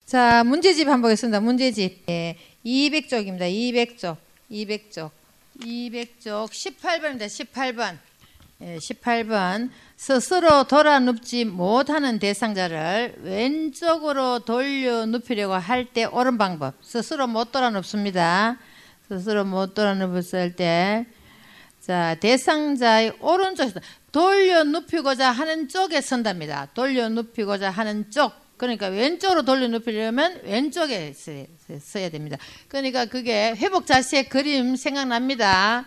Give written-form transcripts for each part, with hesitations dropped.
자, 문제집 한번 보겠습니다. 문제집. 200쪽입니다. 200쪽. 18번입니다. 18번. 18번. 스스로 돌아 눕지 못하는 대상자를 왼쪽으로 돌려 눕히려고 할 때 옳은 방법. 스스로 못 돌아 눕습니다. 스스로 못 돌아 눕었을 때. 자, 대상자의 오른쪽에서 돌려 눕히고자 하는 쪽에 선답니다. 돌려 눕히고자 하는 쪽. 그러니까 왼쪽으로 돌려 눕히려면 왼쪽에 써야 됩니다. 그러니까 그게 회복 자세 그림 생각납니다.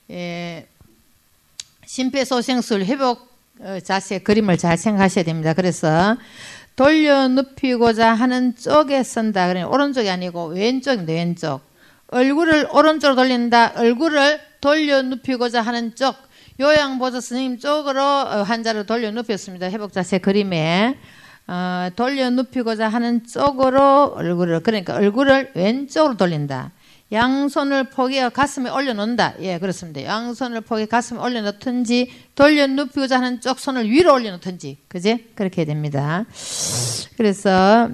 심폐소생술 회복 자세 그림을 잘 생각하셔야 됩니다. 그래서 돌려 눕히고자 하는 쪽에 선다. 그러니까 오른쪽이 아니고 왼쪽입니다. 왼쪽. 얼굴을 오른쪽으로 돌린다. 얼굴을 돌려 눕히고자 하는 쪽. 요양보조 선생님 쪽으로 환자를 돌려 눕혔습니다. 회복 자세 그림에. 돌려 눕히고자 하는 쪽으로 얼굴을, 그러니까 얼굴을 왼쪽으로 돌린다. 양손을 포개어 가슴에 올려놓는다. 예, 그렇습니다. 양손을 포개 가슴에 올려놓든지 돌려 눕히고자 하는 쪽 손을 위로 올려놓든지, 그지? 그렇게 해야 됩니다. 그래서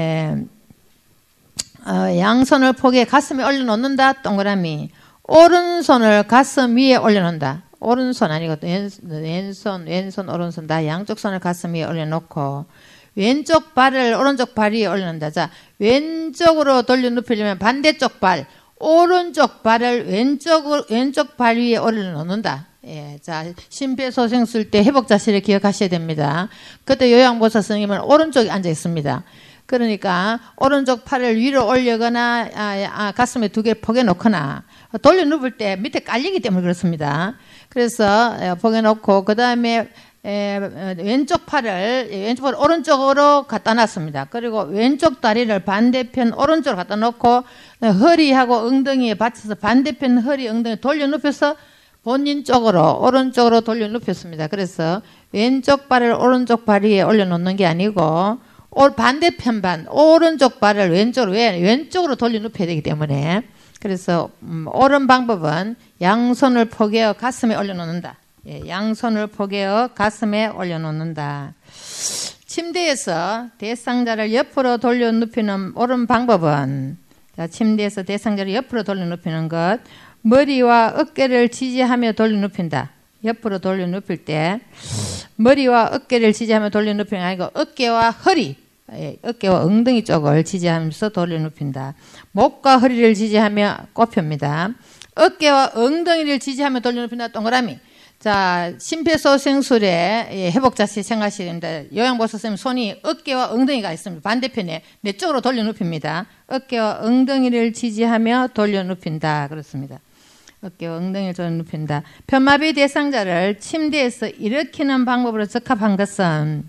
양손을 포개 가슴에 올려놓는다. 동그라미. 오른손을 가슴 위에 올려놓는다. 오른손 아니고 왼손 오른손 다 양쪽 손을 가슴 위에 올려놓고 왼쪽 발을 오른쪽 발 위에 올려놓는다. 자, 왼쪽으로 돌려 눕히려면 반대쪽 발, 오른쪽 발을 왼쪽 발 위에 올려놓는다. 예, 자, 심폐소생술 때 회복 자세를 기억하셔야 됩니다. 그때 요양보사 선생님은 오른쪽에 앉아 있습니다. 그러니까 오른쪽 팔을 위로 올리거나 가슴에 두 개 포개 놓거나 돌려 눕을 때 밑에 깔리기 때문에 그렇습니다. 그래서 포개 놓고 그 다음에 왼쪽 팔을 오른쪽으로 갖다 놨습니다. 그리고 왼쪽 다리를 반대편 오른쪽으로 갖다 놓고 허리하고 엉덩이에 받쳐서 반대편 허리 엉덩이 돌려 눕혀서 본인 쪽으로 오른쪽으로 돌려 눕혔습니다. 그래서 왼쪽 발을 오른쪽 발 위에 올려놓는 게 아니고 반대편 오른쪽 발을 왼쪽으로 돌려 눕혀야 되기 때문에 그래서 옳은 방법은 양손을 포개어 가슴에 올려놓는다. 예, 양손을 포개어 가슴에 올려놓는다. 침대에서 대상자를 옆으로 돌려 눕히는 옳은 방법은 자, 침대에서 대상자를 옆으로 돌려 눕히는 것 머리와 어깨를 지지하며 돌려 눕힌다. 옆으로 돌려 눕힐 때 머리와 어깨를 지지하며 돌려 눕히는 게 아니고 어깨와 허리 어깨와 엉덩이 쪽을 지지하면서 돌려 눕힌다. 목과 허리를 지지하며 꼽힙니다. 어깨와 엉덩이를 지지하며 돌려 눕힌다. 동그라미. 자, 심폐소생술의 회복 자세 생각하셔야 됩니다. 요양보사 선생님 손이 어깨와 엉덩이가 있습니다. 반대편에 내 쪽으로 돌려 눕힙니다. 어깨와 엉덩이를 지지하며 돌려 눕힌다. 그렇습니다. 어깨와 엉덩이를 돌려 눕힌다. 편마비 대상자를 침대에서 일으키는 방법으로 적합한 것은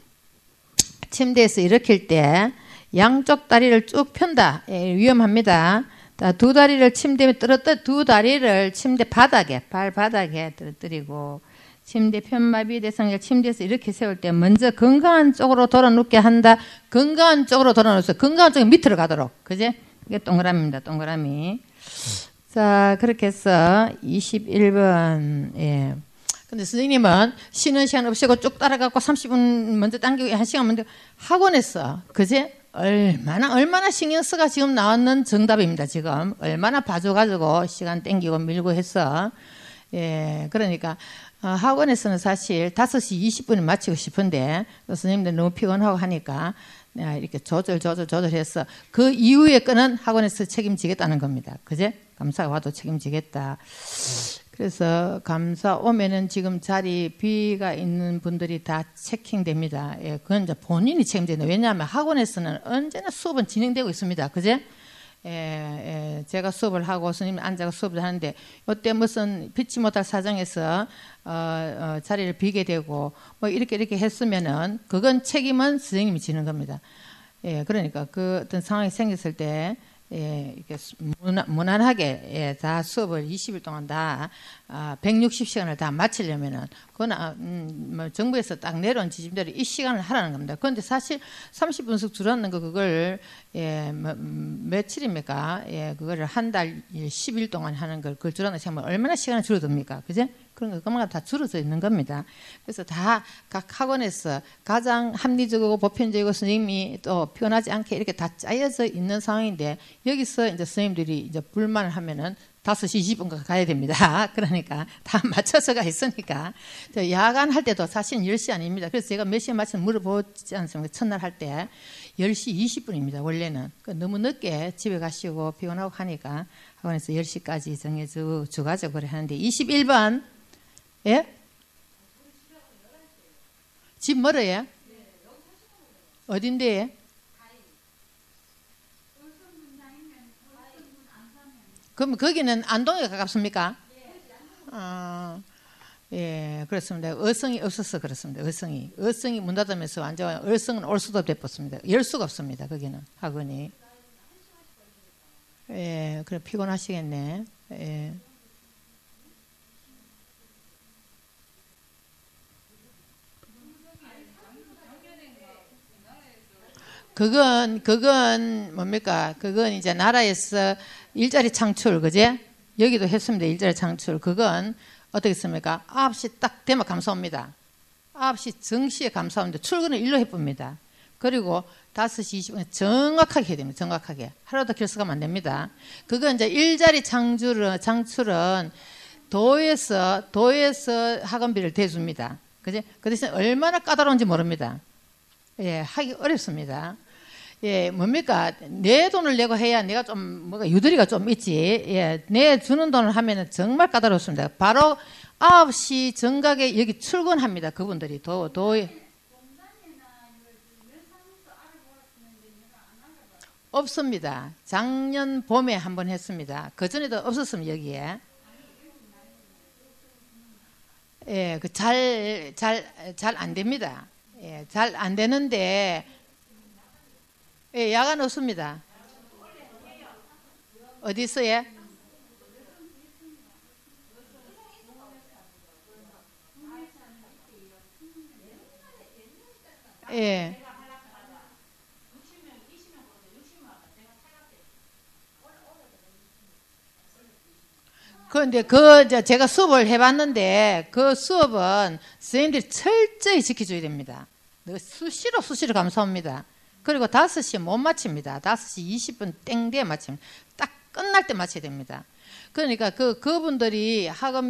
침대에서 일으킬 때 양쪽 다리를 쭉 편다. 위험합니다. 두 다리를 침대에 두 다리를 침대 바닥에 발바닥에 떨어뜨리고 침대 편마비 대상자 침대에서 이렇게 세울 때 먼저 건강한 쪽으로 돌아 눕게 한다. 건강한 쪽으로 돌아 눕어서 건강한 쪽에 밑으로 가도록. 그제? 이게 동그라미입니다. 동그라미. 자, 그렇게 해서 21번. 예. 근데 선생님은 쉬는 시간 없이고 쭉 따라가고 30분 먼저 당기고 1시간 먼저 학원에서 그제? 얼마나 신경 써가 지금 나왔는 정답입니다. 지금 얼마나 봐줘가지고 시간 땡기고 밀고 해서 그러니까 학원에서는 사실 5시 20분에 마치고 싶은데 선생님들 너무 피곤하고 하니까 이렇게 조절해서 그 이후에 거는 학원에서 책임지겠다는 겁니다. 그제? 감사가 와도 책임지겠다. 그래서 감사 오면은 지금 자리 비가 있는 분들이 다 체킹됩니다. 예, 그건 이제 본인이 책임진다. 왜냐하면 학원에서는 언제나 수업은 진행되고 있습니다. 그제? 제가 수업을 하고 선생님이 앉아서 수업을 하는데 이때 무슨 피치 못할 사정에서 자리를 비게 되고 뭐 이렇게 했으면은 그건 책임은 선생님이 지는 겁니다. 예, 그러니까 그 어떤 상황이 생겼을 때 이렇게 무난하게 다 수업을 20일 동안 다 160시간을 다 마치려면은 그건 뭐 정부에서 딱 내려온 지침대로 이 시간을 하라는 겁니다. 그런데 사실 30분씩 줄었는 거 그걸 며칠입니까? 그거를 한 달 10일 동안 하는 걸 그걸 줄었는 시간 얼마나 시간을 줄어듭니까? 그제? 그런 거 그만큼 다 줄어져 있는 겁니다. 그래서 다 각 학원에서 가장 합리적이고 보편적이고 선생님이 또 피곤하지 않게 이렇게 다 짜여져 있는 상황인데 여기서 이제 선생님들이 이제 불만을 하면은 5시 20분까지 가야 됩니다. 그러니까 다 맞춰서 가 있으니까. 야간 할 때도 사실 10시 아닙니다. 그래서 제가 몇 시에 마치면 물어보지 않습니까? 첫날 할 때 10시 20분입니다. 원래는. 너무 늦게 집에 가시고 피곤하고 하니까 학원에서 10시까지 정해져 주가지고 그래 하는데 21번 예? 집 멀어요? 어딘데? 그럼 거기는 안동에 가깝습니까? 예, 그렇습니다. 어성이 없어서 그렇습니다. 어성이 문 닫으면서 완전 어성은 올 수도 없었습니다. 열 수가 없습니다. 거기는 학원이. 예, 그래 피곤하시겠네. 예. 그건 뭡니까? 그건 이제 나라에서 일자리 창출, 그제? 여기도 했습니다. 일자리 창출. 그건 어떻게 습니까? 9시 딱 되면 감사합니다. 9시 정시에 감사합니다. 출근을 일로 해봅니다. 그리고 5시 20분에 정확하게 해야 됩니다. 정확하게. 하루도 결석하면 안 됩니다. 그건 이제 일자리 창출은 도에서 학원비를 대줍니다. 그제? 그 대신 얼마나 까다로운지 모릅니다. 예, 하기 어렵습니다. 예, 뭡니까? 내 돈을 내고 해야 내가 좀, 뭐가 유도리가 좀 있지. 예, 내 주는 돈을 하면은 정말 까다롭습니다. 바로 9시 정각에 여기 출근합니다. 그분들이 없습니다. 작년 봄에 한번 했습니다. 그전에도 없었습니다, 여기에. 예, 잘 안 됩니다. 예, 잘 안 되는데, 예, 야간 없습니다. 어디 있어요? 예. 그런데 제가 수업을 해봤는데 그 수업은 선생님들이 철저히 지켜줘야 됩니다. 수시로 감사합니다. 그리고 5시에 못 마칩니다. 5시 20분 땡대에 마칩니다. 딱 끝날 때 마쳐야 됩니다. 그러니까 그분들이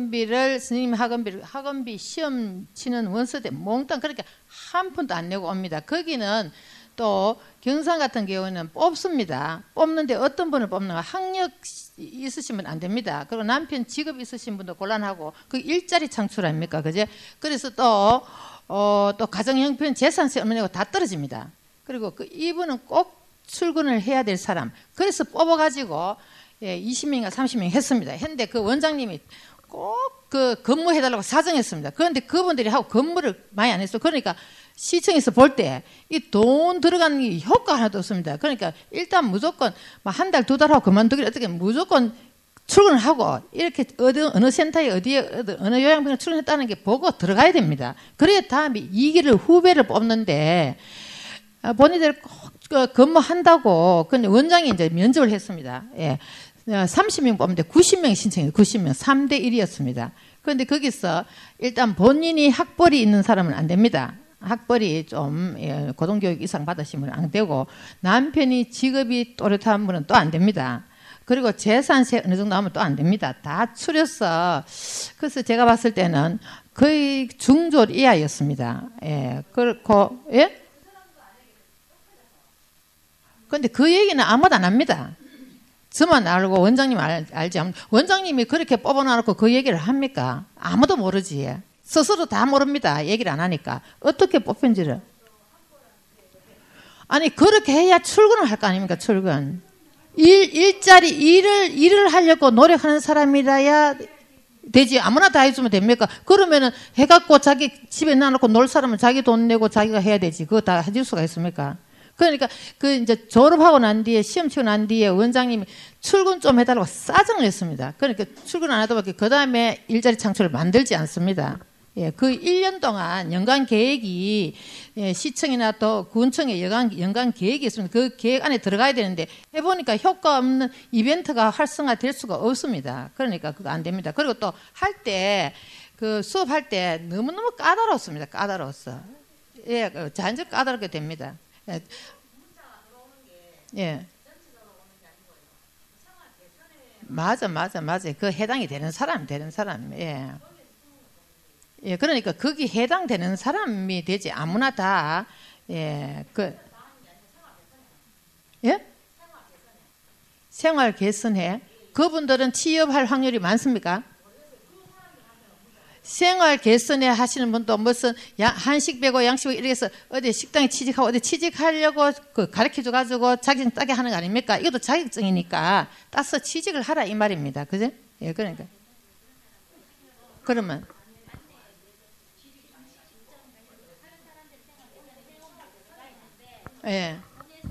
학원비 시험 치는 원서 때 몽땅 그렇게 한 푼도 안 내고 옵니다. 거기는 또 경상 같은 경우는 뽑습니다. 뽑는데 어떤 분을 뽑는가? 학력 있으시면 안 됩니다. 그리고 남편 직업 있으신 분도 곤란하고 그 일자리 창출 아닙니까? 그제? 그래서 또 가정형편 재산세 얼마 내고 다 떨어집니다. 그리고 이분은 꼭 출근을 해야 될 사람. 그래서 뽑아가지고 20명인가 30명 했습니다. 했는데 그 원장님이 꼭 근무해달라고 사정했습니다. 그런데 그분들이 하고 근무를 많이 안 했어. 그러니까 시청에서 볼 때 이 돈 들어가는 게 효과 하나도 없습니다. 그러니까 일단 무조건 한 달, 2달 하고 그만두기를 어떻게 무조건 출근을 하고 이렇게 어느 센터에 어느 요양병원에 출근했다는 게 보고 들어가야 됩니다. 그래야 다음에 2기를 후배를 뽑는데 본인들 꼭 근무한다고 근데 원장이 이제 면접을 했습니다. 예. 30명 뽑는데 90명이 신청해요. 90명. 3대 1이었습니다. 그런데 거기서 일단 본인이 학벌이 있는 사람은 안 됩니다. 학벌이 좀 고등교육 이상 받으시면 안 되고 남편이 직업이 또렷한 분은 또 안 됩니다. 그리고 재산세 어느 정도 하면 또 안 됩니다. 다 추려서 그래서 제가 봤을 때는 거의 중졸 이하였습니다. 예, 그렇고 예? 그런데 그 얘기는 아무도 안 합니다. 저만 알고 원장님 알지. 원장님이 그렇게 뽑아놓고 그 얘기를 합니까? 아무도 모르지. 스스로 다 모릅니다. 얘기를 안 하니까. 어떻게 뽑힌지를. 아니 그렇게 해야 출근을 할 거 아닙니까? 출근. 일을 하려고 노력하는 사람이라야 되지. 아무나 다 해주면 됩니까? 그러면은 해갖고 자기 집에 놔놓고 놀 사람은 자기 돈 내고 자기가 해야 되지. 그거 다 해줄 수가 있습니까? 그러니까 이제 졸업하고 난 뒤에 시험 치고 난 뒤에 원장님이 출근 좀 해달라고 싸정을 했습니다. 그러니까 출근 안 하다 보니까 그 다음에 일자리 창출을 만들지 않습니다. 예, 그 1년 동안 연간 계획이 시청이나 또 군청에 연간 계획이 있습니다. 그 계획 안에 들어가야 되는데 해보니까 효과 없는 이벤트가 활성화될 수가 없습니다. 그러니까 그거 안 됩니다. 그리고 또 할 때 그 수업할 때 너무너무 까다롭습니다. 까다로웠어. 예, 자연스럽게 까다롭게 됩니다. 예. 예. 맞아. 그 해당이 되는 사람. 예. 예, 그러니까 거기 해당되는 사람이 되지 아무나 다. 예, 예? 생활 개선해. 그분들은 취업할 확률이 많습니까? 생활 개선에 하시는 분도 무슨 한식 배고 양식 배고 이렇게 해서 어디 식당에 취직하고 어디 취직하려고 그 가르쳐 줘가지고 자격증 따게 하는 거 아닙니까? 이것도 자격증이니까 따서 취직을 하라 이 말입니다. 그죠? 예, 그러니까. 그러면. 예.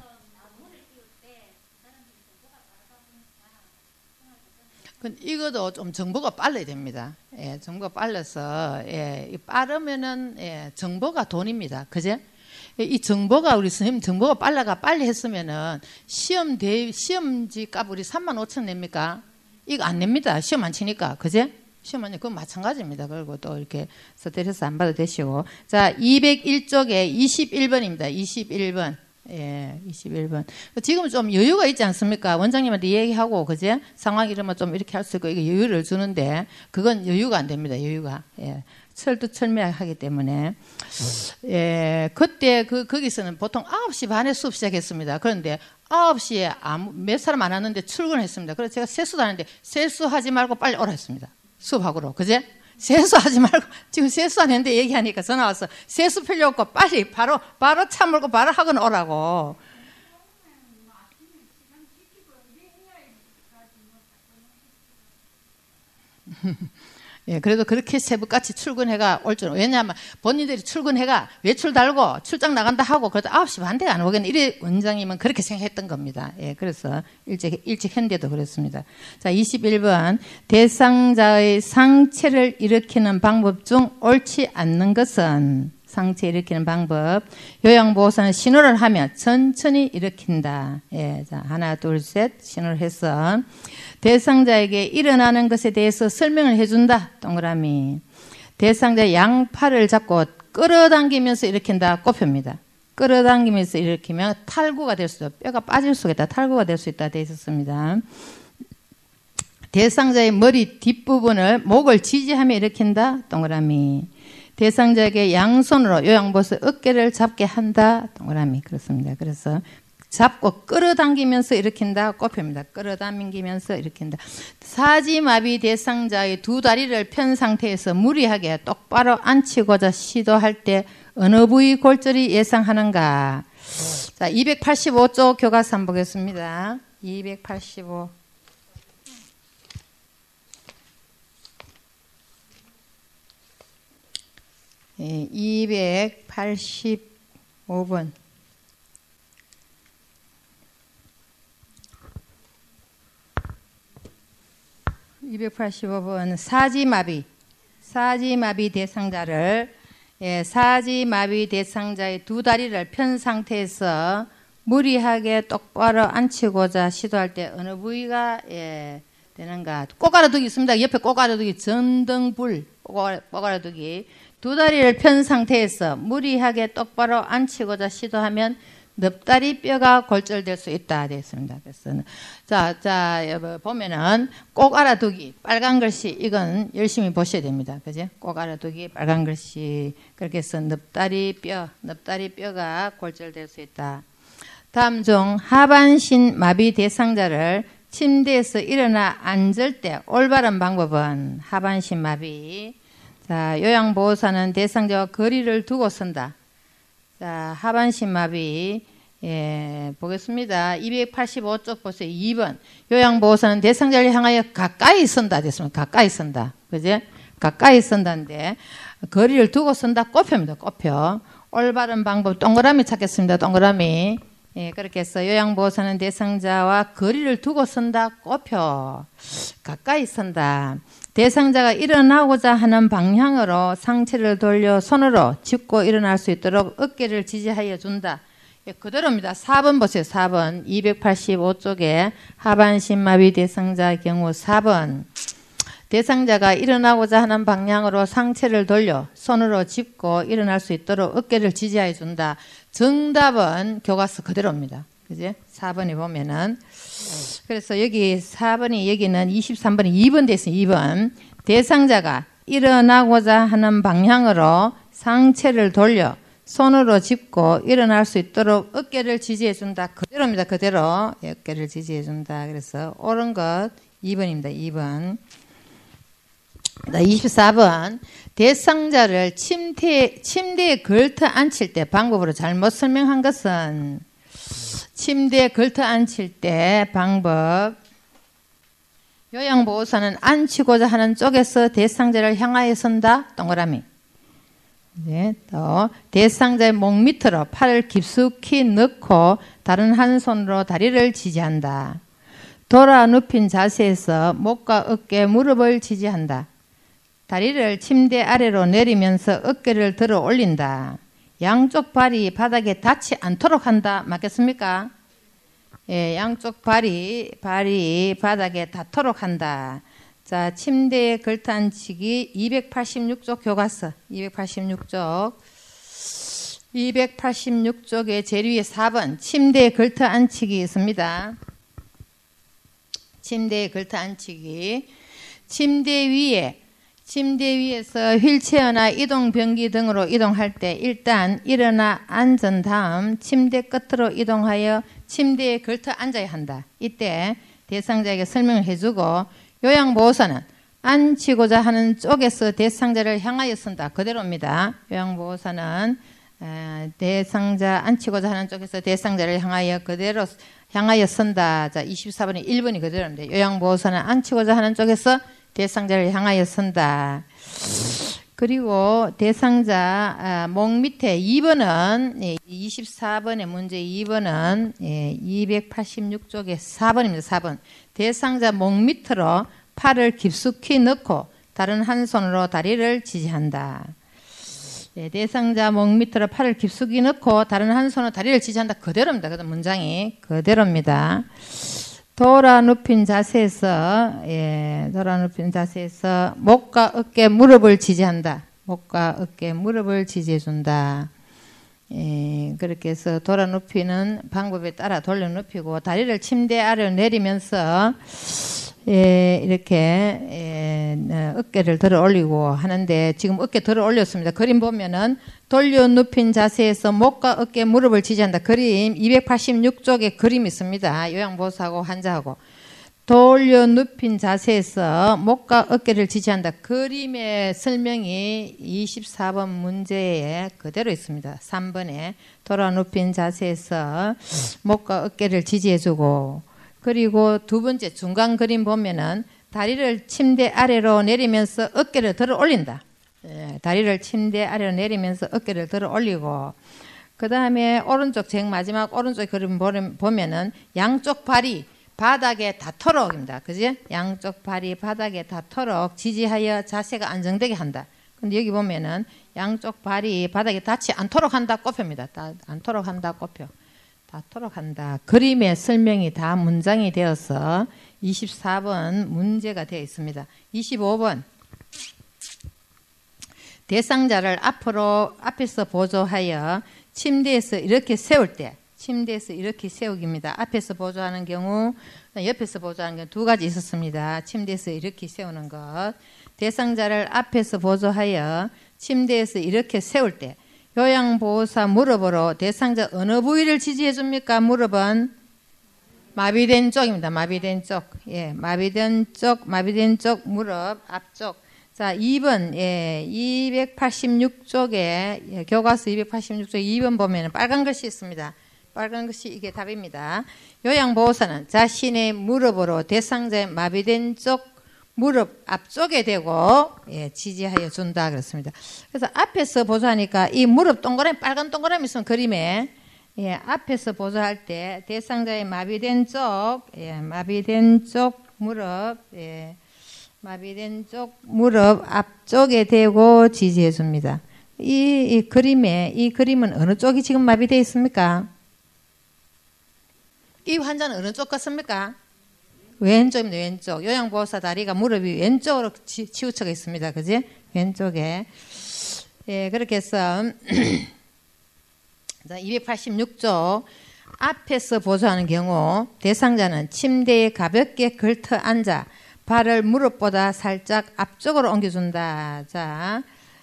이것도 좀 정보가 빨라야 됩니다. 예, 정보가 빨라서, 예, 빠르면은, 예, 정보가 돈입니다. 그제? 이 정보가, 우리 선생님 정보가 빨리 했으면은, 시험지 값 우리 35,000 냅니까? 이거 안 냅니다. 시험 안 치니까. 그제? 시험 안, 그건 마찬가지입니다. 그리고 또 이렇게 스트레스 안 받아도 되시고. 자, 201쪽에 21번입니다. 21번. 예, 21번. 지금 좀 여유가 있지 않습니까? 원장님한테 얘기하고, 그제? 상황 이러면 좀 이렇게 할 수 있고, 이게 여유를 주는데, 그건 여유가 안 됩니다, 여유가. 예. 철두철미하기 때문에. 예, 그때 거기서는 보통 9시 반에 수업 시작했습니다. 그런데 9시에 몇 사람 안 왔는데 출근했습니다. 그래서 제가 세수도 하는데, 세수하지 말고 빨리 오라 했습니다. 수업하고로. 그제? 세수하지 말고 지금 세수 안 했는데 얘기하니까 전화 와서 세수 필요 없고 빨리 바로 차 몰고 바로 학원 오라고. 예, 그래도 그렇게 새벽같이 출근해가 올 줄. 왜냐하면 본인들이 출근해가 외출 달고 출장 나간다 하고 그래도 9시 반대가 안 오겠네. 이래 원장님은 그렇게 생각했던 겁니다. 예, 그래서 일찍 현대도 그렇습니다. 자, 21번. 대상자의 상체를 일으키는 방법 중 옳지 않는 것은 상체 일으키는 방법. 요양보호사는 신호를 하며 천천히 일으킨다. 예, 자, 하나, 둘, 셋 신호를 해서 대상자에게 일어나는 것에 대해서 설명을 해준다. 동그라미. 대상자의 양팔을 잡고 끌어당기면서 일으킨다. 꼬표입니다. 끌어당기면서 일으키면 탈구가 될 수 있다. 뼈가 빠질 수 있다. 탈구가 될 수 있다. 되어 있었습니다. 대상자의 머리 뒷부분을 목을 지지하며 일으킨다. 동그라미. 대상자에게 양손으로 요양보호사 어깨를 잡게 한다. 동그라미. 그렇습니다. 그래서 잡고 끌어당기면서 일으킨다. 꼬표입니다. 끌어당기면서 일으킨다. 사지마비 대상자의 두 다리를 편 상태에서 무리하게 똑바로 앉히고자 시도할 때 어느 부위 골절이 예상하는가. 자, 285쪽 교과서 한번 보겠습니다. 285. 예, 285번. 285번 사지마비 대상자를 사지마비 대상자의 두 다리를 편 상태에서 무리하게 똑바로 앉히고자 시도할 때 어느 부위가 되는가. 꼭 알아두기 있습니다. 옆에 꼭 알아두기 전등불 꼭 알아두기. 두 다리를 편 상태에서 무리하게 똑바로 앉히고자 시도하면 넙다리 뼈가 골절될 수 있다 되었습니다. 그래서 보면은 꼭 알아두기 빨간 글씨 이건 열심히 보셔야 됩니다. 그죠? 꼭 알아두기 빨간 글씨 그렇게 해서 넙다리 뼈가 골절될 수 있다. 다음 중 하반신 마비 대상자를 침대에서 일어나 앉을 때 올바른 방법은 하반신 마비. 자, 요양보호사는 대상자와 거리를 두고 선다. 자, 하반신 마비. 보겠습니다. 285쪽 보세요. 2번. 요양보호사는 대상자를 향하여 가까이 선다. 됐습니다. 가까이 선다. 그제? 가까이 선다인데, 거리를 두고 선다. 꼬표입니다. 꼬표. 올바른 방법. 동그라미 찾겠습니다. 동그라미. 그렇게 해서 요양보호사는 대상자와 거리를 두고 선다. 꼬표. 가까이 선다. 대상자가 일어나고자 하는 방향으로 상체를 돌려 손으로 짚고 일어날 수 있도록 어깨를 지지하여 준다. 그대로입니다. 4번 보세요. 4번. 285쪽에 하반신 마비 대상자의 경우 4번. 대상자가 일어나고자 하는 방향으로 상체를 돌려 손으로 짚고 일어날 수 있도록 어깨를 지지해 준다. 정답은 교과서 그대로입니다. 그지? 4번에 보면은. 그래서 여기 4번이, 여기는 23번이 2번 됐어요. 2번. 대상자가 일어나고자 하는 방향으로 상체를 돌려 손으로 짚고 일어날 수 있도록 어깨를 지지해 준다. 그대로입니다. 그대로. 어깨를 지지해 준다. 그래서 옳은 것 2번입니다. 2번. 24번. 대상자를 침대에 걸터 앉힐 때 방법으로 잘못 설명한 것은 침대에 걸터 앉힐 때 방법. 요양보호사는 앉히고자 하는 쪽에서 대상자를 향하여 선다. 동그라미. 네, 또 대상자의 목 밑으로 팔을 깊숙이 넣고 다른 한 손으로 다리를 지지한다. 돌아 눕힌 자세에서 목과 어깨, 무릎을 지지한다. 다리를 침대 아래로 내리면서 어깨를 들어 올린다. 양쪽 발이 바닥에 닿지 않도록 한다. 맞겠습니까? 예, 양쪽 발이 바닥에 닿도록 한다. 자, 침대에 걸터 앉히기 286쪽 교과서. 286쪽의 제일 위에 4번. 침대에 걸터 앉히기 있습니다. 침대에 걸터 앉히기. 침대 위에서 휠체어나 이동변기 등으로 이동할 때 일단 일어나 앉은 다음 침대 끝으로 이동하여 침대에 걸터 앉아야 한다. 이때 대상자에게 설명을 해주고 요양보호사는 앉히고자 하는 쪽에서 대상자를 향하여 선다. 그대로입니다. 요양보호사는 대상자 앉히고자 하는 쪽에서 대상자를 향하여 그대로 향하여 선다. 자, 24번이 1번이 그대로입니다. 요양보호사는 앉히고자 하는 쪽에서 대상자를 향하여 선다. 그리고 대상자 목 밑에 2번은 24번의 문제 2번은 286쪽의 4번입니다. 4번. 대상자 목 밑으로 팔을 깊숙이 넣고 다른 한 손으로 다리를 지지한다. 대상자 목 밑으로 팔을 깊숙이 넣고 다른 한 손으로 다리를 지지한다. 그대로입니다. 그 문장이 그대로입니다. 돌아 눕힌 자세에서 목과 어깨, 무릎을 지지한다. 목과 어깨, 무릎을 지지해준다. 그렇게 해서 돌아 눕히는 방법에 따라 돌려 눕히고 다리를 침대 아래로 내리면서 이렇게 어깨를 들어 올리고 하는데 지금 어깨 들어 올렸습니다. 그림 보면은 돌려 눕힌 자세에서 목과 어깨, 무릎을 지지한다. 그림 286쪽에 그림이 있습니다. 요양보호사하고 환자하고 돌려 눕힌 자세에서 목과 어깨를 지지한다. 그림의 설명이 24번 문제에 그대로 있습니다. 3번에 돌아 눕힌 자세에서 목과 어깨를 지지해주고 그리고 두 번째 중간 그림 보면은 다리를 침대 아래로 내리면서 어깨를 들어 올린다. 다리를 침대 아래로 내리면서 어깨를 들어 올리고 그 다음에 오른쪽 제일 마지막 오른쪽 그림 보면은 양쪽 발이 바닥에 닿도록입니다. 그지? 양쪽 발이 바닥에 닿도록 지지하여 자세가 안정되게 한다. 근데 여기 보면은 양쪽 발이 바닥에 닿지 않도록 한다 꼽힙니다. 않도록 한다 꼽혀. 닿도록 한다. 그림의 설명이 다 문장이 되어서 24번 문제가 되어 있습니다. 25번. 대상자를 앞에서 보조하여 침대에서 이렇게 세울 때, 침대에서 이렇게 세우기입니다. 앞에서 보조하는 경우, 옆에서 보조하는 경우 두 가지 있었습니다. 침대에서 이렇게 세우는 것. 대상자를 앞에서 보조하여 침대에서 이렇게 세울 때, 요양보호사 무릎으로 대상자 어느 부위를 지지해 줍니까? 무릎은 마비된 쪽입니다. 마비된 쪽. 예, 마비된 쪽 무릎 앞쪽. 자, 2번, 286쪽에, 교과서 286쪽 2번 보면 빨간 글씨 있습니다. 빨간 글씨 이게 답입니다. 요양보호사는 자신의 무릎으로 대상자의 마비된 쪽 무릎 앞쪽에 대고 지지하여 준다 그렇습니다. 그래서 앞에서 보조하니까 이 무릎 동그라미 빨간 동그라미 있으면 그림에 앞에서 보조할 때 대상자의 마비된 쪽 무릎 앞쪽에 대고 지지해 줍니다. 이 그림은 어느 쪽이 지금 마비되어 있습니까? 이 환자는 어느 쪽 같습니까? 왼쪽입니다. 왼쪽. 요양보호사 다리가 무릎이 왼쪽으로 치우쳐가 있습니다. 그지? 왼쪽에. 예, 그렇게 해서 286쪽 앞에서 보조하는 경우 대상자는 침대에 가볍게 걸터 앉아 발을 무릎보다 살짝 앞쪽으로 옮겨준다. 자,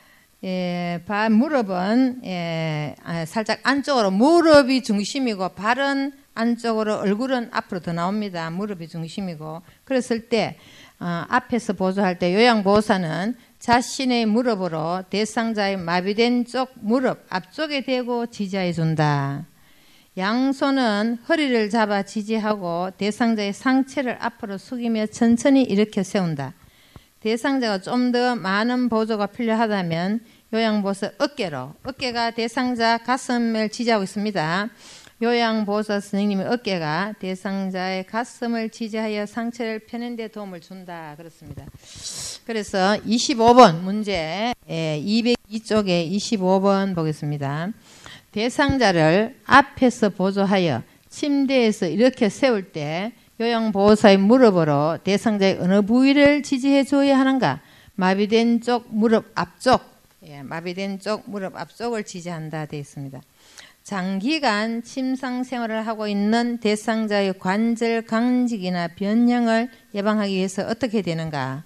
무릎은 살짝 안쪽으로, 무릎이 중심이고 발은 안쪽으로, 얼굴은 앞으로 더 나옵니다. 무릎이 중심이고. 그랬을 때 앞에서 보조할 때 요양보호사는 자신의 무릎으로 대상자의 마비된 쪽 무릎 앞쪽에 대고 지지해 준다. 양손은 허리를 잡아 지지하고 대상자의 상체를 앞으로 숙이며 천천히 일으켜 세운다. 대상자가 좀 더 많은 보조가 필요하다면 요양보호사 어깨가 대상자 가슴을 지지하고 있습니다. 요양보호사 선생님의 어깨가 대상자의 가슴을 지지하여 상체를 펴는 데 도움을 준다. 그렇습니다. 그래서 25번 문제 202쪽에 25번 보겠습니다. 대상자를 앞에서 보조하여 침대에서 이렇게 세울 때 요양보호사의 무릎으로 대상자의 어느 부위를 지지해 줘야 하는가? 마비된 쪽 무릎 앞쪽, 마비된 쪽 무릎 앞쪽을 지지한다 되어 있습니다. 장기간 침상 생활을 하고 있는 대상자의 관절 강직이나 변형을 예방하기 위해서 어떻게 되는가?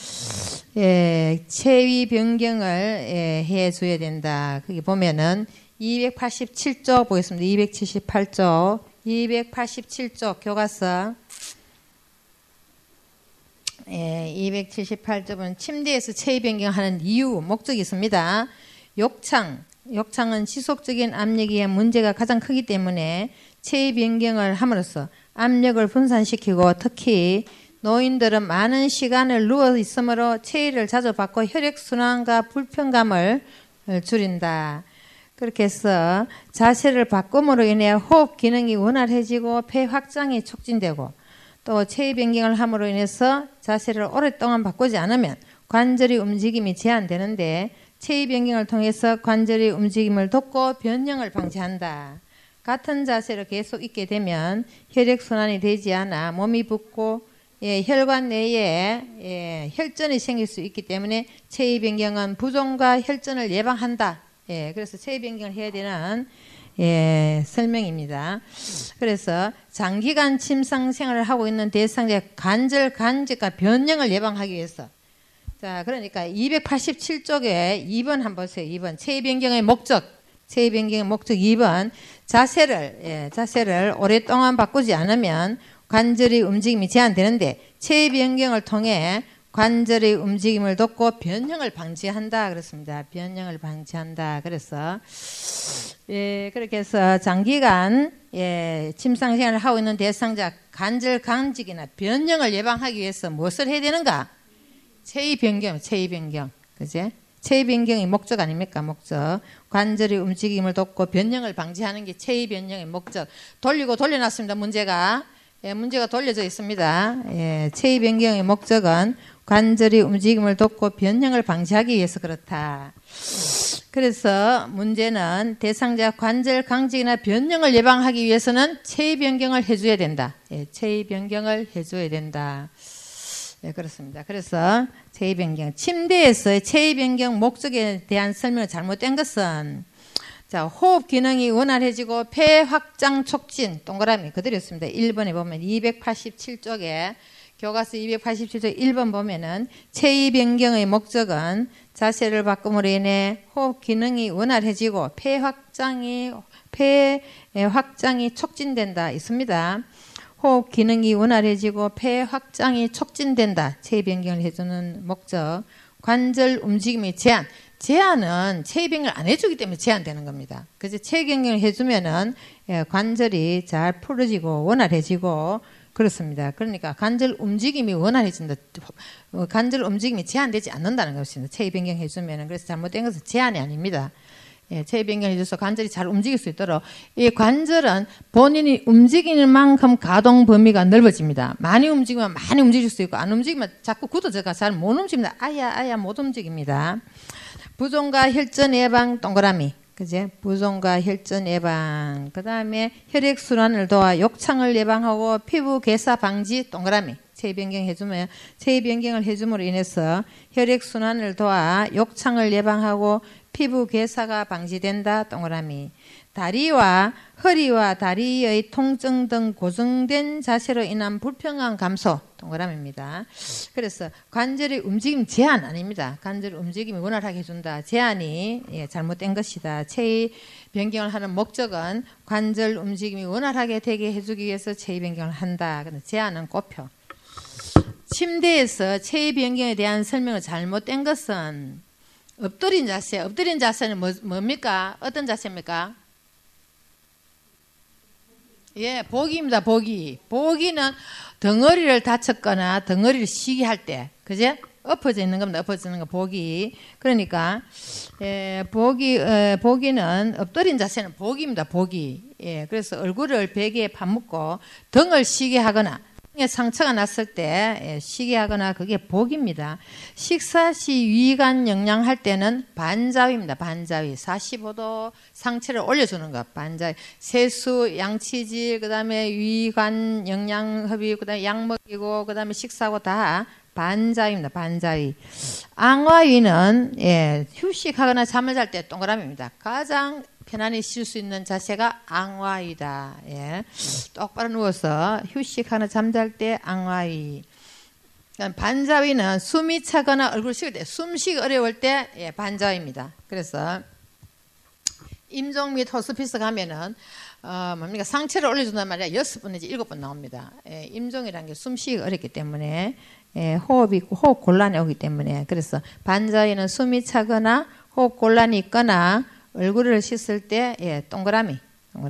체위 변경을 해줘야 된다. 거기 보면은 287쪽 보겠습니다. 278쪽, 287쪽 교과서 278쪽은 침대에서 체위 변경하는 이유, 목적이 있습니다. 욕창은 지속적인 압력에 문제가 가장 크기 때문에 체위 변경을 함으로써 압력을 분산시키고 특히 노인들은 많은 시간을 누워 있으므로 체위를 자주 받고 혈액순환과 불편감을 줄인다. 그렇게 해서 자세를 바꿈으로 인해 호흡 기능이 원활해지고 폐 확장이 촉진되고 또 체위 변경을 함으로 인해서 자세를 오랫동안 바꾸지 않으면 관절의 움직임이 제한되는데 체위 변경을 통해서 관절의 움직임을 돕고 변형을 방지한다. 같은 자세로 계속 있게 되면 혈액순환이 되지 않아 몸이 붓고 혈관 내에 혈전이 생길 수 있기 때문에 체위 변경은 부종과 혈전을 예방한다. 그래서 체위 변경을 해야 되는 설명입니다. 그래서 장기간 침상 생활을 하고 있는 대상자의 관절 간직과 변형을 예방하기 위해서 자, 그러니까 287쪽에 2번 한번 보세요. 2번 체위 변경의 목적. 체위 변경의 목적 2번 자세를 오랫동안 바꾸지 않으면 관절의 움직임이 제한되는데 체위 변경을 통해 관절의 움직임을 돕고 변형을 방지한다. 그렇습니다. 변형을 방지한다. 그래서 그렇게 해서 장기간 침상 생활을 하고 있는 대상자 관절 강직이나 변형을 예방하기 위해서 무엇을 해야 되는가? 체위 변경. 그지? 체위 변경이 목적 아닙니까? 목적. 관절의 움직임을 돕고 변형을 방지하는 게 체위 변경의 목적. 돌려놨습니다. 문제가 돌려져 있습니다. 체위 변경의 목적은 관절의 움직임을 돕고 변형을 방지하기 위해서 그렇다. 그래서 문제는 대상자 관절 강직이나 변형을 예방하기 위해서는 체위 변경을 해줘야 된다. 체위 변경을 해줘야 된다. 그렇습니다. 그래서 체위 변경, 침대에서의 체위 변경 목적에 대한 설명이 잘못된 것은 자, 호흡 기능이 원활해지고 폐 확장 촉진 동그라미 그대로였습니다. 1번에 보면 287쪽에 교과서 287쪽 1번 보면은 체위 변경의 목적은 자세를 바꿈으로 인해 호흡 기능이 원활해지고 폐 확장이 촉진된다 있습니다. 호흡 기능이 원활해지고 폐 확장이 촉진된다. 체위 변경을 해주는 목적. 관절 움직임의 제한은 체위 변경을 안 해주기 때문에 제한되는 겁니다. 그래서 체위 변경을 해주면은 관절이 잘 풀어지고 원활해지고 그렇습니다. 그러니까 관절 움직임이 원활해진다. 관절 움직임이 제한되지 않는다는 것입니다. 체위 변경 해주면은 그래서 잘못된 것은 제한이 아닙니다. 체위 변경 해줘서 관절이 잘 움직일 수 있도록 이 관절은 본인이 움직이는 만큼 가동 범위가 넓어집니다. 많이 움직이면 많이 움직일 수 있고 안 움직이면 자꾸 굳어져가 잘 못 움직입니다. 아야 못 움직입니다. 부종과 혈전 예방 동그라미 그제? 부종과 혈전 예방. 그 다음에 혈액순환을 도와 욕창을 예방하고 피부 괴사 방지 동그라미. 체위 변경 해주면 체위 변경을 해줌으로 인해서 혈액순환을 도와 욕창을 예방하고 피부 괴사가 방지된다. 동그라미. 다리와 허리와 다리의 통증 등 고정된 자세로 인한 불편감 감소. 동그라미입니다. 그래서 관절의 움직임 제한 아닙니다. 관절 움직임이 원활하게 해준다. 제한이 잘못된 것이다. 체위 변경을 하는 목적은 관절 움직임이 원활하게 되게 해주기 위해서 체위 변경을 한다. 근데 제한은 꼽혀. 침대에서 체위 변경에 대한 설명을 잘못된 것은 엎드린 자세. 엎드린 자세는 뭡니까? 어떤 자세입니까? 예, 복이입니다. 복이. 복이는 덩어리를 다쳤거나 덩어리를 쉬게 할 때, 그제? 엎어져 있는 겁니다. 엎어져 있는 거 복이. 그러니까 복이는 엎드린 자세는 복입니다. 복이. 예, 그래서 얼굴을 베개에 파묻고 등을 쉬게 하거나 등에 상처가 났을 때 쉬게 하거나 그게 복입니다. 식사 시 위관 영양할 때는 반자위입니다. 반자위. 45도 상체를 올려주는 것. 반자위. 세수, 양치질, 그 다음에 위관 영양흡입, 그 다음에 약 먹이고, 그 다음에 식사하고 다 반자위입니다. 반자위. 앙와위는 휴식하거나 잠을 잘 때 동그라미입니다. 가장 편안히 쉴 수 있는 자세가 앙와위다. 예. 똑바로 누워서 휴식하거나 잠잘 때 앙와위. 반자위는 숨이 차거나 얼굴 식을 때, 숨쉬기 어려울 때 반자위입니다. 그래서 임종 및 호스피스 가면은 뭡니까? 상체를 올려준단 말이야. 6번 내지 7번 나옵니다. 임종이라는 게 숨쉬기 어렵기 때문에 호흡이 있고 호흡 곤란이 오기 때문에 그래서 반자위는 숨이 차거나 호흡 곤란이 있거나 얼굴을 씻을 때 동그라미.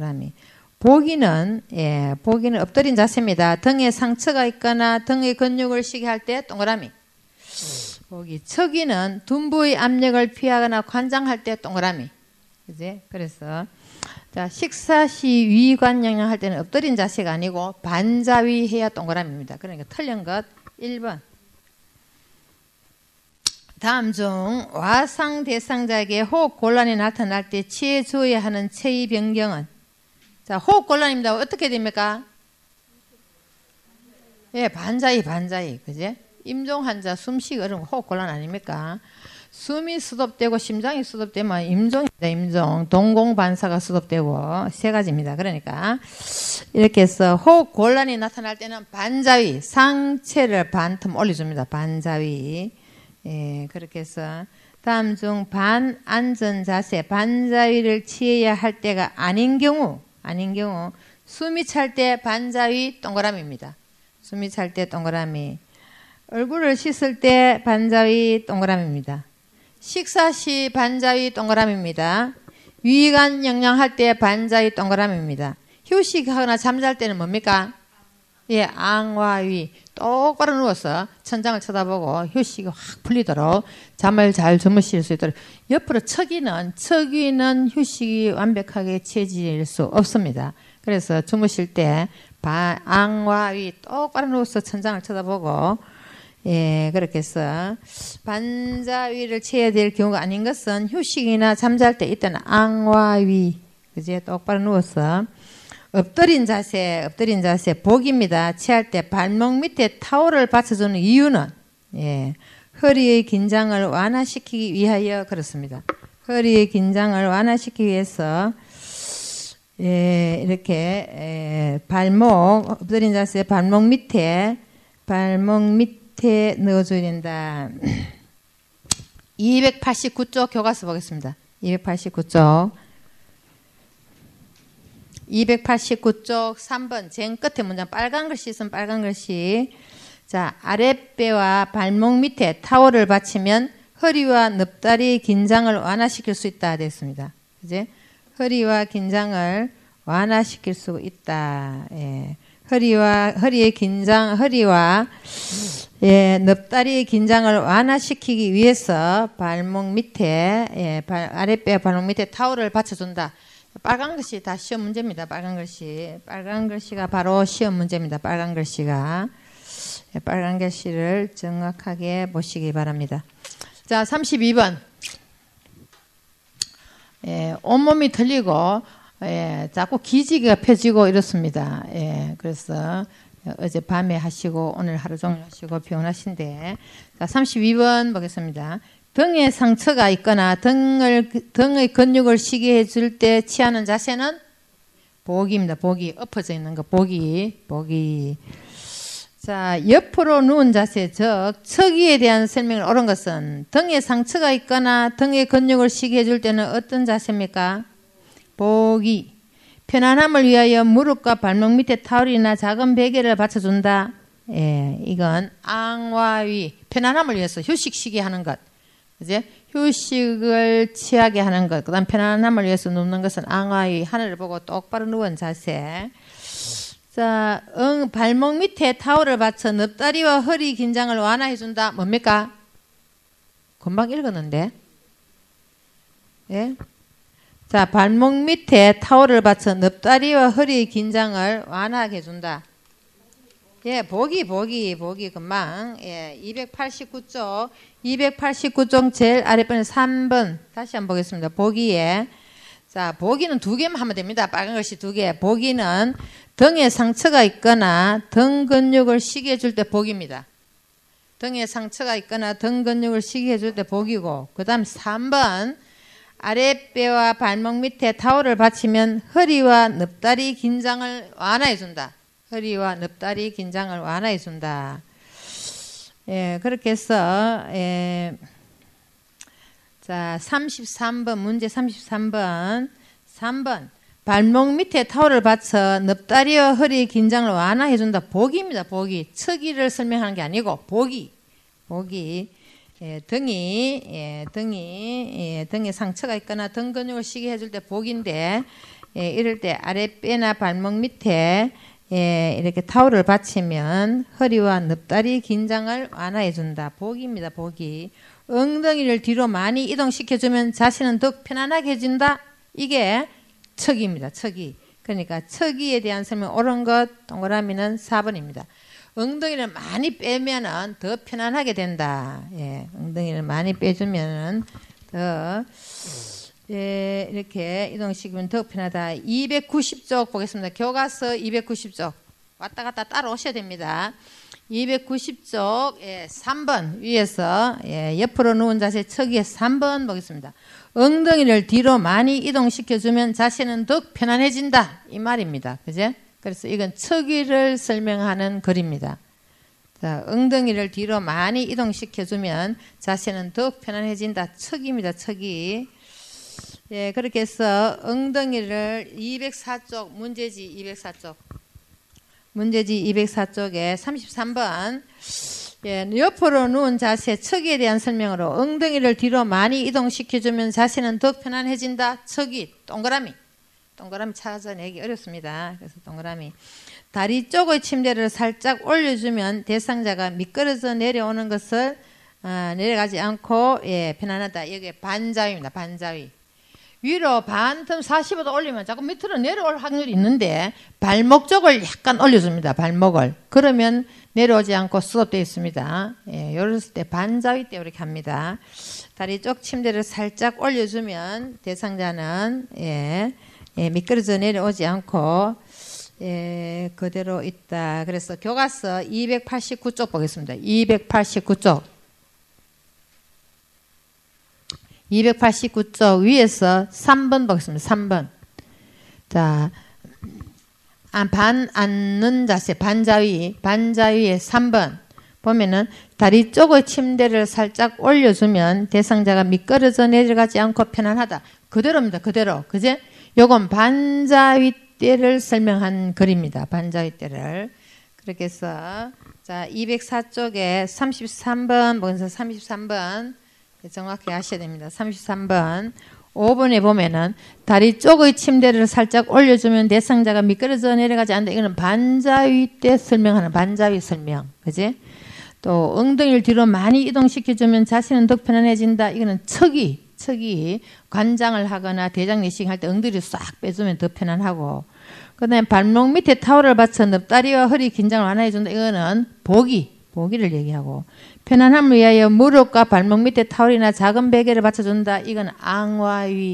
보기는 엎드린 자세입니다. 등에 상처가 있거나 등의 근육을 쉬게 할 때 동그라미. 보기. 척이는 둔부의 압력을 피하거나 관장할 때 동그라미. 그지? 그래서 자, 식사 시 위관 영양할 때는 엎드린 자세가 아니고 반자위 해야 동그라미입니다. 그러니까 틀린 것 1번. 다음 중 와상 대상자에게 호흡 곤란이 나타날 때 취해 주어야 하는 체위 변경은? 자, 호흡 곤란입니다. 어떻게 됩니까? 반자위. 그지? 임종 환자 숨쉬기 어려운 호흡 곤란 아닙니까? 숨이 수독되고 심장이 수독되면 임종입니다. 임종. 동공반사가 수독되고 세 가지입니다. 그러니까 이렇게 해서 호흡 곤란이 나타날 때는 반자위, 상체를 반틈 올려줍니다. 반자위. 그렇게 해서 다음 중 반안전 자세, 반자위를 취해야 할 때가 아닌 경우 숨이 찰 때 반자위 동그라미입니다. 숨이 찰 때 동그라미. 얼굴을 씻을 때 반자위 동그라미입니다. 식사 시 반자위 동그라미입니다. 위관 영양할 때 반자위 동그라미입니다. 휴식하거나 잠잘 때는 뭡니까? 앙와위. 똑바로 누워서 천장을 쳐다보고 휴식이 확 풀리도록 잠을 잘 주무실 수 있도록. 옆으로 척이는 휴식이 완벽하게 취해질 수 없습니다. 그래서 주무실 때 앙와위 똑바로 누워서 천장을 쳐다보고 그렇게 해서 반자위를 취해야 될 경우가 아닌 것은 휴식이나 잠잘 때 이때는 앙와위. 그지? 똑바로 누워서 엎드린 자세 복입니다. 취할 때 발목 밑에 타올을 받쳐주는 이유는 허리의 긴장을 완화시키기 위하여 그렇습니다. 허리의 긴장을 완화시키기 위해서 이렇게 엎드린 자세 발목 밑에 넣어줘야 된다. 289쪽 교과서 보겠습니다. 289쪽 3번 쟁 끝에 문장 빨간 글씨 있으면 빨간 글씨. 자, 아랫배와 발목 밑에 타올을 받치면 허리와 넙다리 긴장을 완화시킬 수 있다 됐습니다. 그지? 허리와 긴장을 완화시킬 수 있다. 허리와 넙다리 긴장을 완화시키기 위해서 발목 밑에 아랫배 발목 밑에 타올을 받쳐준다. 빨간 글씨 다 시험 문제입니다. 빨간 글씨가 바로 시험 문제입니다. 빨간 글씨를 정확하게 보시기 바랍니다. 자, 32번. 온몸이 틀리고 자꾸 기지개가 펴지고 이렇습니다. 그래서 어제 밤에 하시고 오늘 하루 종일 하시고 피곤하신데 자 32번 보겠습니다. 등에 상처가 있거나 등의 근육을 쉬게 해줄 때 취하는 자세는 보기입니다. 보기. 엎어져 있는 거 보기. 자, 옆으로 누운 자세, 즉 처기에 대한 설명을 옳은 것은 등에 상처가 있거나 등의 근육을 쉬게 해줄 때는 어떤 자세입니까? 보기. 편안함을 위하여 무릎과 발목 밑에 타올이나 작은 베개를 받쳐준다. 이건 앙와위. 편안함을 위해서 휴식 쉬게 하는 것. 이제 휴식을 취하게 하는 것. 그다음 편안함을 위해서 눕는 것은 앙와위. 하늘을 보고 똑바로 누운 자세. 자, 발목 밑에 타올을 받쳐 넙다리와 허리 긴장을 완화해 준다. 뭡니까? 금방 읽었는데. 예? 자, 발목 밑에 타올을 받쳐 넙다리와 허리 긴장을 완화해 준다. 예, 보기 금방. 289쪽. 289쪽 제일 아랫번에 3번. 다시 한번 보겠습니다. 보기에. 자, 보기는 2개만 하면 됩니다. 빨간 글씨 2개. 보기는 등에 상처가 있거나 등 근육을 쉬게 해줄 때 보기입니다. 등에 상처가 있거나 등 근육을 쉬게 해줄 때 보기고, 그 다음 3번. 아랫배와 발목 밑에 타올을 받치면 허리와 넙다리 긴장을 완화해 준다. 허리와 넙다리 긴장을 완화해 준다. 그렇게 해서 자, 33번 문제 33번 3번 발목 밑에 타올을 받쳐 넙다리와 허리 긴장을 완화해 준다. 보기입니다. 보기. 처기를 설명하는 게 아니고 보기. 등에 상처가 있거나 등 근육을 쉬게 해줄 때 보기인데 이럴 때 아랫배나 발목 밑에 이렇게 타올을 받치면 허리와 넙다리 긴장을 완화해 준다. 보기입니다. 보기. 엉덩이를 뒤로 많이 이동시켜주면 자신은 더 편안하게 해준다. 이게 척이입니다. 척이. 그러니까 척이에 대한 설명 옳은 것 동그라미는 4번입니다. 엉덩이를 많이 빼면은 더 편안하게 된다. 엉덩이를 많이 빼주면은 더 이렇게 이동시키면 더 편하다. 290쪽 보겠습니다. 교과서 290쪽 왔다 갔다 따라오셔야 됩니다. 290쪽 3번 위에서 옆으로 누운 자세 척이에 3번 보겠습니다. 엉덩이를 뒤로 많이 이동시켜주면 자세는 더욱 편안해진다. 이 말입니다. 그제? 그래서 이건 척이를 설명하는 글입니다. 자, 엉덩이를 뒤로 많이 이동시켜주면 자세는 더욱 편안해진다. 척입니다. 척이. 그렇게 해서 엉덩이를 204쪽 문제지 204쪽. 문제지 204쪽에 33번 옆으로 누운 자세 척에 대한 설명으로 엉덩이를 뒤로 많이 이동시켜주면 자세는 더 편안해진다. 척이 동그라미 찾아내기 어렵습니다. 그래서 동그라미. 다리 쪽의 침대를 살짝 올려주면 대상자가 미끄러져 내려오는 것을 내려가지 않고 편안하다. 여기 반자위입니다. 반자위. 위로 반틈 45도 올리면 자꾸 밑으로 내려올 확률이 있는데 발목 쪽을 약간 올려줍니다. 발목을. 그러면 내려오지 않고 스톱되어 있습니다. 이랬을 때 반자위 때 이렇게 합니다. 다리 쪽 침대를 살짝 올려주면 대상자는 미끄러져 내려오지 않고 그대로 있다. 그래서 교과서 289쪽 보겠습니다. 289쪽. 289쪽 위에서 3번 보겠습니다. 3번. 자, 앉는 자세, 반자위에 3번. 보면은 다리 쪽의 침대를 살짝 올려주면 대상자가 미끄러져 내려가지 않고 편안하다. 그대로입니다. 그대로. 그제? 요건 반자위 때를 설명한 글입니다. 반자위 때를. 그렇게 해서, 자, 204쪽에 33번, 보면서 33번. 정확히 하셔야 됩니다. 33번. 5번에 보면은 다리 쪽의 침대를 살짝 올려주면 대상자가 미끄러져 내려가지 않는다. 이거는 반자위 때 설명하는 반자위 설명. 그지? 또 엉덩이를 뒤로 많이 이동시켜주면 자신은 더 편안해진다. 이거는 척이 관장을 하거나 대장 내시경 할 때 엉덩이를 싹 빼주면 더 편안하고, 그 다음에 발목 밑에 타올을 받쳐 넙다리와 허리 긴장을 완화해준다. 이거는 보기를 얘기하고, 편안함을 위하여 무릎과 발목 밑에 타올이나 작은 베개를 받쳐준다. 이건 앙와위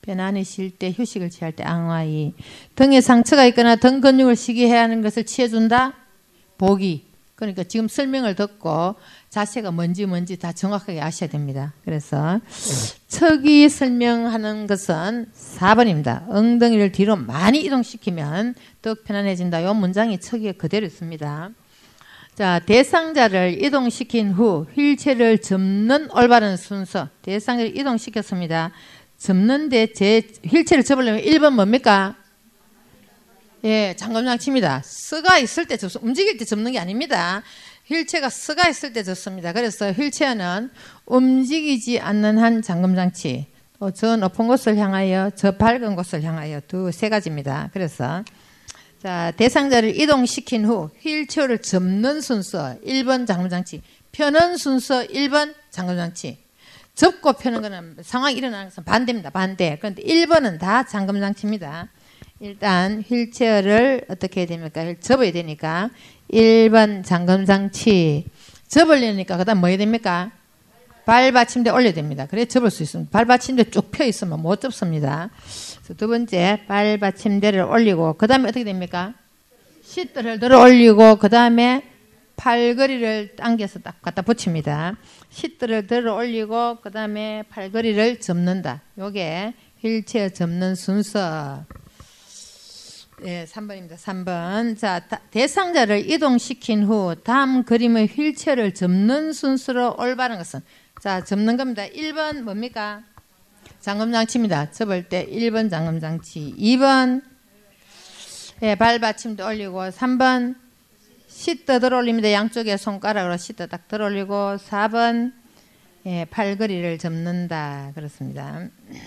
편안히 쉴 때, 휴식을 취할 때 앙와이. 등에 상처가 있거나 등 근육을 쉬게 해야 하는 것을 취해준다. 보기. 그러니까 지금 설명을 듣고 자세가 뭔지 다 정확하게 아셔야 됩니다. 그래서 척이 설명하는 것은 4번입니다. 엉덩이를 뒤로 많이 이동시키면 더 편안해진다. 이 문장이 척이 그대로 있습니다. 자, 대상자를 이동시킨 후 휠체어를 접는 올바른 순서. 대상자를 이동시켰습니다. 접는데 휠체어를 접으려면 1번 뭡니까? 예, 잠금장치입니다. 쓰가 있을 때 움직일 때 접는 게 아닙니다. 휠체어가 쓰가 있을 때 접습니다. 그래서 휠체어는 움직이지 않는 한 잠금장치, 또 저 높은 곳을 향하여, 저 밝은 곳을 향하여 세 가지입니다. 그래서 자, 대상자를 이동시킨 후 휠체어를 접는 순서 1번 잠금장치, 펴는 순서 1번 잠금장치. 접고 펴는 거는 상황이 일어나는 것은 반대입니다. 반대. 그런데 1번은 다 잠금장치입니다. 일단 휠체어를 어떻게 해야 됩니까? 접어야 되니까 1번 잠금장치. 접으려니까 그 다음 뭐 해야 됩니까? 발받침대 올려야 됩니다. 그래 접을 수 있습니다. 발받침대 쭉 펴 있으면 못 접습니다. 두 번째 발받침대를 올리고 그 다음에 어떻게 됩니까? 시트를 들어 올리고 그 다음에 팔걸이를 당겨서 딱 갖다 붙입니다. 시트를 들어 올리고 그 다음에 팔걸이를 접는다. 요게 휠체어 접는 순서. 예, 3번입니다. 3번. 자, 대상자를 이동시킨 후 다음 그림의 휠체어를 접는 순서로 올바른 것은? 자, 접는 겁니다. 1번 뭡니까? 잠금장치입니다. 접을 때 1번 잠금장치. 2번 예, 발받침대 올리고 3번 시트 들어 올립니다. 양쪽에 손가락으로 시트 딱 들어 올리고 4번 예, 팔걸이를 접는다. 그렇습니다.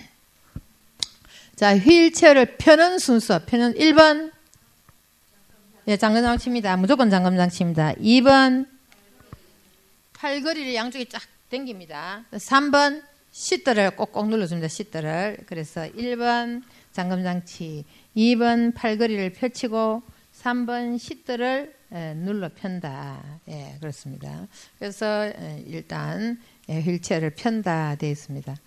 자, 휠체어를 펴는 순서. 펴는 1번 예, 잠금장치입니다. 무조건 잠금장치입니다. 2번 팔걸이를 양쪽에 쫙 당깁니다. 3번 시트를 꼭꼭 눌러줍니다. 시트를. 그래서 1번 잠금장치, 2번 팔걸이를 펼치고 3번 시트를 눌러 편다. 예, 그렇습니다. 그래서 일단 휠체어를 편다 되어 있습니다.